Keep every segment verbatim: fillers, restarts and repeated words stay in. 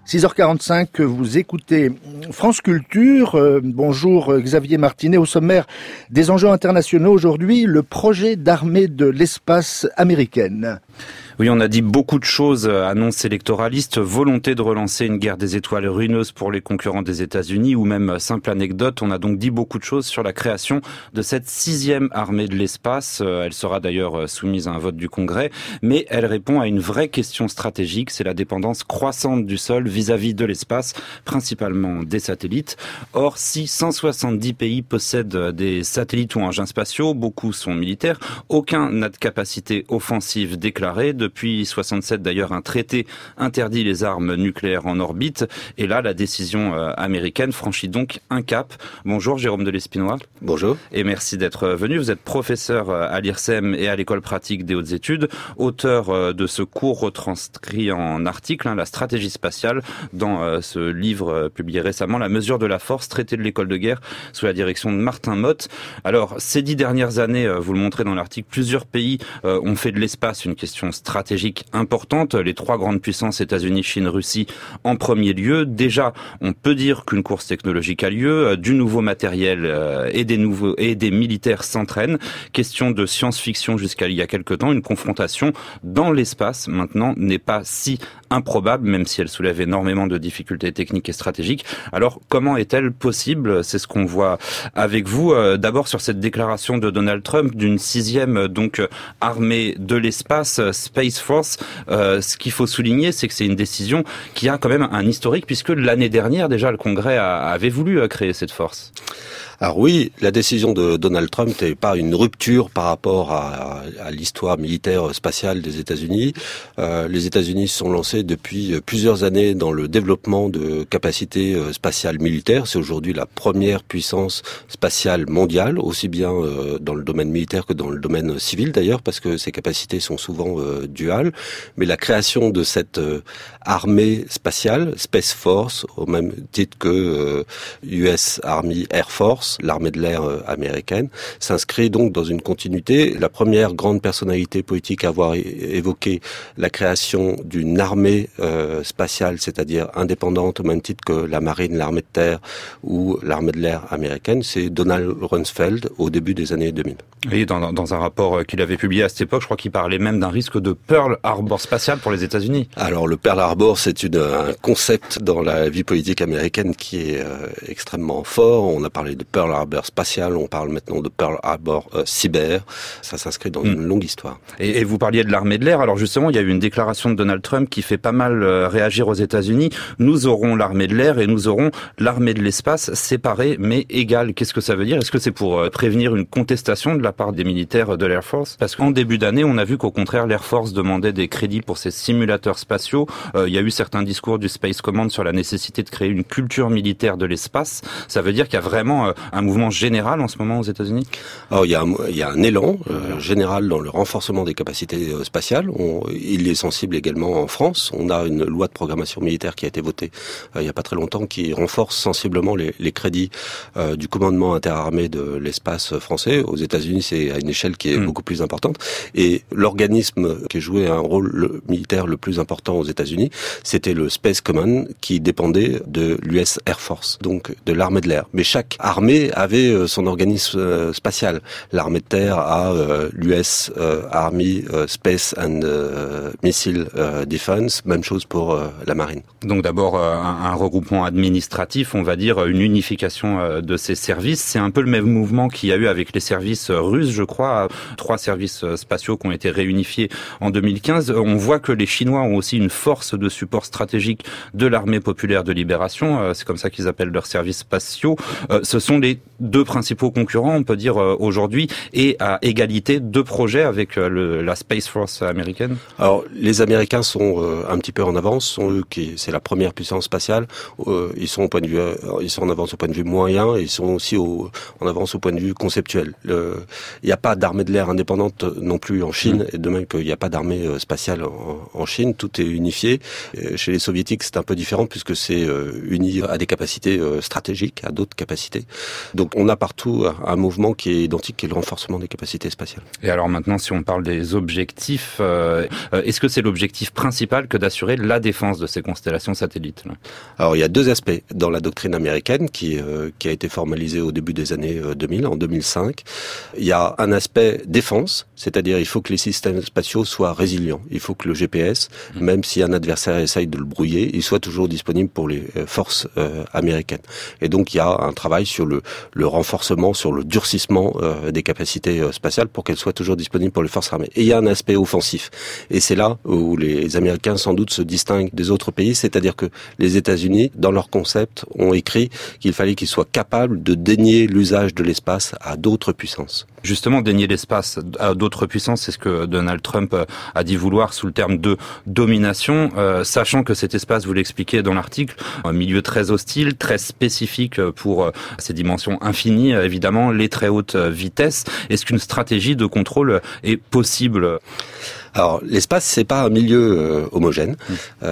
six heures quarante-cinq, vous écoutez France Culture. Euh, bonjour Xavier Martinet. Au sommaire des enjeux internationaux aujourd'hui, le projet d'armée de l'espace américaine. Oui, on a dit beaucoup de choses, annonces électoralistes, volonté de relancer une guerre des étoiles ruineuse pour les concurrents des États-Unis ou même simple anecdote. On a donc dit beaucoup de choses sur la création de cette sixième armée de l'espace. Elle sera d'ailleurs soumise à un vote du Congrès, mais elle répond à une vraie question stratégique, c'est la dépendance croissante du sol vis-à-vis de l'espace, principalement des satellites. Or, si cent soixante-dix pays possèdent des satellites ou engins spatiaux, beaucoup sont militaires, aucun n'a de capacité offensive déclarée. Depuis soixante-sept, d'ailleurs, un traité interdit les armes nucléaires en orbite. Et là, la décision euh, américaine franchit donc un cap. Bonjour, Jérôme de Lespinois. Bonjour. Et merci d'être venu. Vous êtes professeur à l'I R S E M et à l'École pratique des hautes études, auteur euh, de ce cours retranscrit en article, hein, La stratégie spatiale, dans euh, ce livre euh, publié récemment, La mesure de la force, traité de l'école de guerre, sous la direction de Martin Mott. Alors, ces dix dernières années, euh, vous le montrez dans l'article, plusieurs pays euh, ont fait de l'espace une question stratégique stratégique importante, les trois grandes puissances, États-Unis, Chine, Russie, en premier lieu. Déjà, on peut dire qu'une course technologique a lieu, du nouveau matériel et des nouveaux et des militaires s'entraînent. Question de science-fiction jusqu'à il y a quelque temps, une confrontation dans l'espace maintenant n'est pas si improbable, même si elle soulève énormément de difficultés techniques et stratégiques. Alors, comment est-elle possible? C'est ce qu'on voit avec vous. D'abord sur cette déclaration de Donald Trump d'une sixième donc armée de l'espace, Space Force. Euh, ce qu'il faut souligner, c'est que c'est une décision qui a quand même un historique, puisque l'année dernière, déjà, le Congrès a, avait voulu créer cette force. Alors oui, la décision de Donald Trump n'est pas une rupture par rapport à, à l'histoire militaire spatiale des États-Unis. Euh, les États-Unis se sont lancés depuis plusieurs années dans le développement de capacités spatiales militaires. C'est aujourd'hui la première puissance spatiale mondiale, aussi bien euh, dans le domaine militaire que dans le domaine civil d'ailleurs, parce que ces capacités sont souvent euh, duales. Mais la création de cette euh, armée spatiale, Space Force, au même titre que euh, U S Army Air Force, l'armée de l'air américaine, s'inscrit donc dans une continuité. La première grande personnalité politique à avoir évoqué la création d'une armée euh, spatiale, c'est-à-dire indépendante au même titre que la marine, l'armée de terre ou l'armée de l'air américaine, c'est Donald Rumsfeld au début des années deux mille. Et dans, dans un rapport qu'il avait publié à cette époque, je crois qu'il parlait même d'un risque de Pearl Harbor spatial pour les États-Unis. Alors le Pearl Harbor, c'est une, un concept dans la vie politique américaine qui est euh, extrêmement fort. On a parlé de Pearl Harbor spatial, on parle maintenant de Pearl Harbor euh, cyber. Ça s'inscrit dans mmh. une longue histoire. Et, et vous parliez de l'armée de l'air. Alors justement, il y a eu une déclaration de Donald Trump qui fait pas mal euh, réagir aux États-Unis. Nous aurons l'armée de l'air et nous aurons l'armée de l'espace séparées mais égales. Qu'est-ce que ça veut dire? Est-ce que c'est pour euh, prévenir une contestation de la part des militaires de l'Air Force? Parce qu'en début d'année, on a vu qu'au contraire, l'Air Force demandait des crédits pour ses simulateurs spatiaux. Euh, il y a eu certains discours du Space Command sur la nécessité de créer une culture militaire de l'espace. Ça veut dire qu'il y a vraiment euh, un mouvement général en ce moment aux États-Unis? Alors, il y a un, il y a un élan euh, général dans le renforcement des capacités euh, spatiales. On, il est sensible également en France. On a une loi de programmation militaire qui a été votée euh, il n'y a pas très longtemps qui renforce sensiblement les, les crédits euh, du commandement interarmé de l'espace français. Aux États-Unis, c'est à une échelle qui est mmh. beaucoup plus importante. Et l'organisme qui jouait un rôle le, militaire le plus important aux États-Unis, c'était le Space Command qui dépendait de l'U S Air Force, donc de l'armée de l'air. Mais chaque armée avait son organisme euh, spatial. L'armée de terre a euh, l'U S euh, Army euh, Space and euh, Missile euh, Defense, même chose pour euh, la marine. Donc d'abord euh, un, un regroupement administratif, on va dire une unification euh, de ces services. C'est un peu le même mouvement qu'il y a eu avec les services russes, je crois, trois services spatiaux qui ont été réunifiés en deux mille quinze. On voit que les Chinois ont aussi une force de support stratégique de l'armée populaire de libération. Euh, c'est comme ça qu'ils appellent leurs services spatiaux. Euh, ce sont les deux principaux concurrents, on peut dire, aujourd'hui, et à égalité deux projets avec le, la Space Force américaine? Alors, les Américains sont euh, un petit peu en avance, sont eux qui, c'est la première puissance spatiale. Euh, ils sont au point de vue, euh, ils sont en avance au point de vue moyen, et ils sont aussi au, en avance au point de vue conceptuel. Il n'y a pas d'armée de l'air indépendante non plus en Chine, mmh. et de même qu'il n'y a pas d'armée spatiale en, en Chine, tout est unifié. Et chez les Soviétiques, c'est un peu différent puisque c'est euh, uni à des capacités euh, stratégiques, à d'autres capacités. Donc Donc on a partout un mouvement qui est identique, qui est le renforcement des capacités spatiales. Et alors maintenant, si on parle des objectifs, euh, est-ce que c'est l'objectif principal que d'assurer la défense de ces constellations satellites là ? Alors il y a deux aspects dans la doctrine américaine qui, euh, qui a été formalisée au début des années deux mille, en deux mille cinq. Il y a un aspect défense, c'est-à-dire il faut que les systèmes spatiaux soient résilients. Il faut que le G P S, mmh. même si un adversaire essaye de le brouiller, il soit toujours disponible pour les forces euh, américaines. Et donc il y a un travail sur le, le renforcement, sur le durcissement euh, des capacités euh, spatiales pour qu'elles soient toujours disponibles pour les forces armées. Et il y a un aspect offensif. Et c'est là où les Américains sans doute se distinguent des autres pays, c'est-à-dire que les États-Unis, dans leur concept, ont écrit qu'il fallait qu'ils soient capables de dénier l'usage de l'espace à d'autres puissances. Justement, dénier l'espace à d'autres puissances, c'est ce que Donald Trump a dit vouloir sous le terme de domination, euh, sachant que cet espace, vous l'expliquez dans l'article, un milieu très hostile, très spécifique pour euh, ses dimensions infinies, évidemment, les très hautes vitesses. Est-ce qu'une stratégie de contrôle est possible ? Alors, l'espace, c'est pas un milieu euh, homogène. Mmh.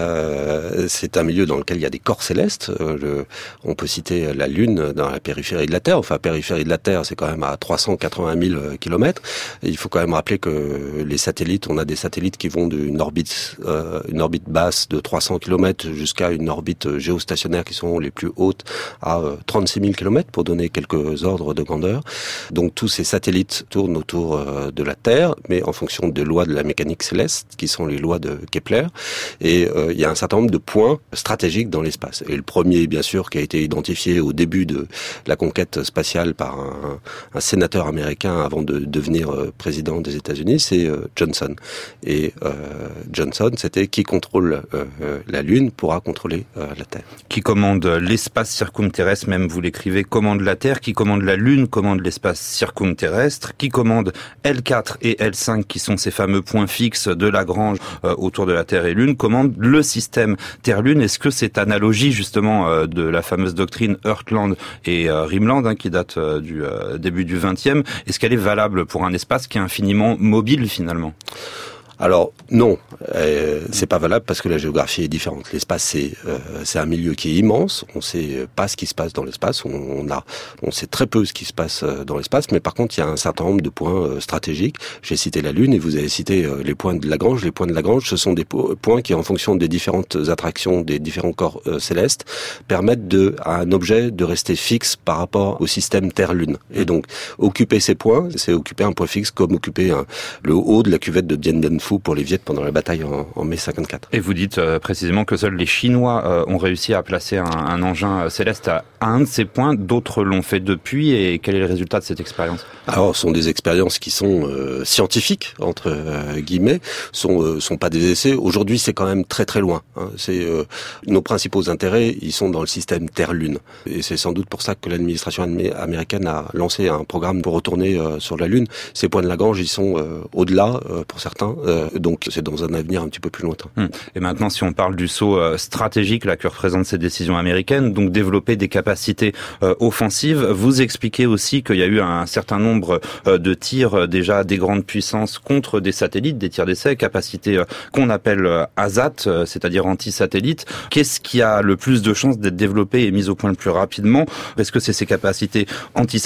Euh, c'est un milieu dans lequel il y a des corps célestes. Euh, le, on peut citer la Lune dans la périphérie de la Terre. Enfin, périphérie de la Terre, c'est quand même à trois cent quatre-vingt mille kilomètres. Et il faut quand même rappeler que les satellites, on a des satellites qui vont d'une orbite, euh, une orbite basse de trois cents kilomètres jusqu'à une orbite géostationnaire qui sont les plus hautes à euh, trente-six mille kilomètres pour donner quelques ordres de grandeur. Donc, tous ces satellites tournent autour euh, de la Terre, mais en fonction des lois de la mécanique céleste, qui sont les lois de Kepler, et euh, il y a un certain nombre de points stratégiques dans l'espace. Et le premier, bien sûr, qui a été identifié au début de la conquête spatiale par un, un sénateur américain avant de devenir euh, président des États-Unis, c'est euh, Johnson. Et euh, Johnson, c'était qui contrôle euh, la Lune pourra contrôler euh, la Terre. Qui commande l'espace circumterrestre, même vous l'écrivez, commande la Terre, qui commande la Lune, commande l'espace circumterrestre, qui commande L quatre et L cinq, qui sont ces fameux points fixe de Lagrange euh, autour de la Terre et Lune, commande le système Terre-Lune. Est-ce que cette analogie justement euh, de la fameuse doctrine Heartland et euh, Rimland, hein, qui date euh, du euh, début du vingtième, est-ce qu'elle est valable pour un espace qui est infiniment mobile finalement ? Alors non, euh, c'est pas valable parce que la géographie est différente. L'espace c'est euh, c'est un milieu qui est immense. On sait pas ce qui se passe dans l'espace. On, on a on sait très peu ce qui se passe dans l'espace. Mais par contre, il y a un certain nombre de points euh, stratégiques. J'ai cité la Lune et vous avez cité euh, les points de Lagrange. Les points de Lagrange, ce sont des po- points qui, en fonction des différentes attractions des différents corps euh, célestes, permettent de à un objet de rester fixe par rapport au système Terre-Lune. Et donc occuper ces points, c'est occuper un point fixe, comme occuper un, le haut de la cuvette de Dien Bien Phu pour les Viet pendant la bataille en, en mai cinquante-quatre. Et vous dites euh, précisément que seuls les Chinois euh, ont réussi à placer un, un engin céleste à, à un de ces points, d'autres l'ont fait depuis, et quel est le résultat de cette expérience ? Alors, ce sont des expériences qui sont euh, scientifiques, entre euh, guillemets, sont euh, sont pas des essais. Aujourd'hui, c'est quand même très très loin. Hein. C'est euh, nos principaux intérêts, ils sont dans le système Terre-Lune, et c'est sans doute pour ça que l'administration américaine a lancé un programme pour retourner euh, sur la Lune. Ces points de Lagrange, ils sont euh, au-delà euh, pour certains. Euh, donc c'est dans un avenir un petit peu plus lointain. Et maintenant, si on parle du saut stratégique là que représentent ces décisions américaines, donc développer des capacités euh, offensives, vous expliquez aussi qu'il y a eu un certain nombre euh, de tirs déjà des grandes puissances contre des satellites, des tirs d'essai, capacités euh, qu'on appelle euh, A S A T, euh, c'est-à-dire anti-satellites. Qu'est-ce qui a le plus de chances d'être développé et mis au point le plus rapidement ? Est-ce que c'est ces capacités anti-satellites ?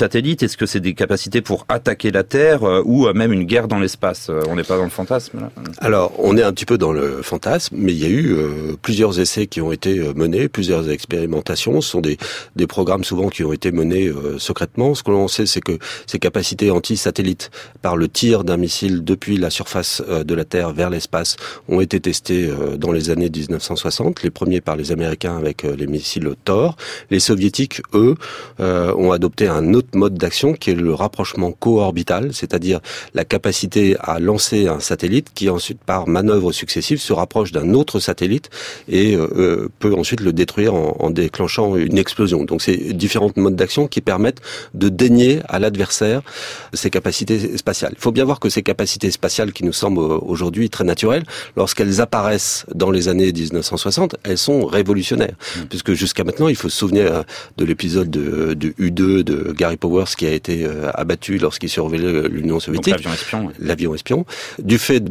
Est-ce que c'est des capacités pour attaquer la Terre euh, ou euh, même une guerre dans l'espace ? euh, On n'est pas dans le fantasme là ? Alors, on est un petit peu dans le fantasme, mais il y a eu euh, plusieurs essais qui ont été menés, plusieurs expérimentations. Ce sont des, des programmes souvent qui ont été menés euh, secrètement. Ce que l'on sait, c'est que ces capacités anti-satellites, par le tir d'un missile depuis la surface euh, de la Terre vers l'espace, ont été testées euh, dans les années dix-neuf cent soixante. Les premiers par les Américains avec euh, les missiles Thor. Les Soviétiques, eux, euh, ont adopté un autre mode d'action qui est le rapprochement co-orbital, c'est-à-dire la capacité à lancer un satellite qui ensuite, par manœuvres successives, se rapproche d'un autre satellite et euh, peut ensuite le détruire en, en déclenchant une explosion. Donc c'est différents modes d'action qui permettent de dénier à l'adversaire ses capacités spatiales. Il faut bien voir que ces capacités spatiales qui nous semblent aujourd'hui très naturelles, lorsqu'elles apparaissent dans les années dix-neuf cent soixante, elles sont révolutionnaires. Mmh. Puisque jusqu'à maintenant, il faut se souvenir de l'épisode de, de U deux de Gary Powers qui a été abattu lorsqu'il survolait l'Union soviétique. Donc, l'avion espion. Oui. L'avion espion. Du fait du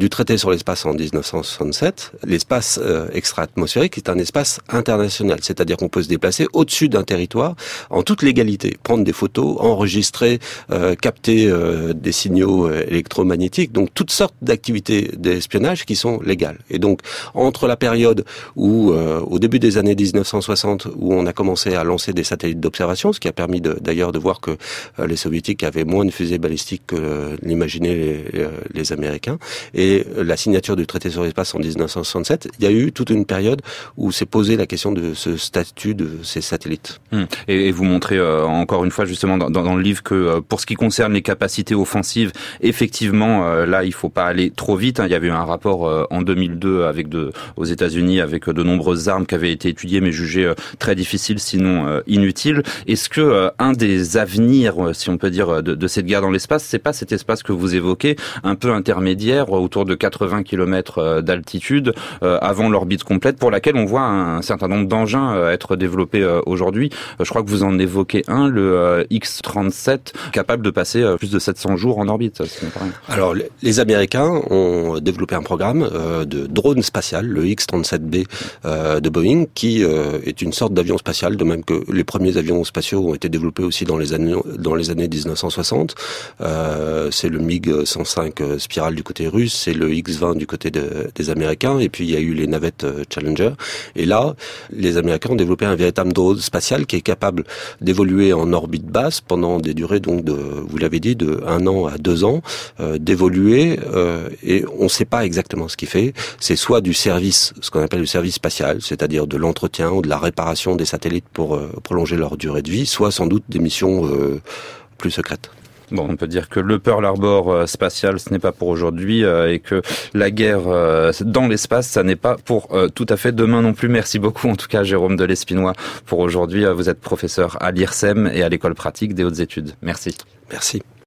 du traité sur l'espace en dix-neuf cent soixante-sept, l'espace euh, extra-atmosphérique est un espace international, c'est-à-dire qu'on peut se déplacer au-dessus d'un territoire en toute légalité, prendre des photos, enregistrer, euh, capter euh, des signaux euh, électromagnétiques, donc toutes sortes d'activités d'espionnage qui sont légales. Et donc, entre la période où, euh, au début des années dix-neuf cent soixante, où on a commencé à lancer des satellites d'observation, ce qui a permis de, d'ailleurs de voir que euh, les soviétiques avaient moins de fusées balistiques que euh, l'imaginaient les, les, les Américains, et la signature du traité sur l'espace en dix-neuf cent soixante-sept, il y a eu toute une période où s'est posée la question de ce statut de ces satellites. Hum. Et, et vous montrez euh, encore une fois justement dans, dans, dans le livre que euh, pour ce qui concerne les capacités offensives, effectivement euh, là il faut pas aller trop vite. Hein. Il y avait eu un rapport euh, en deux mille deux avec de, aux États-Unis avec de nombreuses armes qui avaient été étudiées mais jugées euh, très difficiles sinon euh, inutiles. Est-ce que euh, un des avenirs, si on peut dire, de, de cette guerre dans l'espace, c'est pas cet espace que vous évoquez, un peu intermédiaire, autour de quatre-vingts kilomètres d'altitude, euh, avant l'orbite complète, pour laquelle on voit un certain nombre d'engins euh, être développés euh, aujourd'hui. Euh, je crois que vous en évoquez un, le euh, X trente-sept, capable de passer euh, plus de sept cents jours en orbite. Ça, c'est pas rien. Alors, les Américains ont développé un programme euh, de drone spatial, le X trente-sept B euh, de Boeing, qui euh, est une sorte d'avion spatial, de même que les premiers avions spatiaux ont été développés aussi dans les années, dans les années dix-neuf cent soixante. Euh, c'est le MiG cent cinq Spiral du côté russe, c'est le X vingt du côté de, des Américains, et puis il y a eu les navettes Challenger. Et là, les Américains ont développé un véritable drone spatial qui est capable d'évoluer en orbite basse pendant des durées, donc de, vous l'avez dit, de un an à deux ans, euh, d'évoluer, euh, et on ne sait pas exactement ce qu'il fait. C'est soit du service, ce qu'on appelle le service spatial, c'est-à-dire de l'entretien ou de la réparation des satellites pour euh, prolonger leur durée de vie, soit sans doute des missions euh, plus secrètes. Bon, on peut dire que le Pearl Harbor euh, spatial, ce n'est pas pour aujourd'hui, euh, et que la guerre euh, dans l'espace, ça n'est pas pour euh, tout à fait demain non plus. Merci beaucoup, en tout cas, Jérôme de Lespinois, pour aujourd'hui. Vous êtes professeur à l'I R S E M et à l'École pratique des hautes études. Merci. Merci.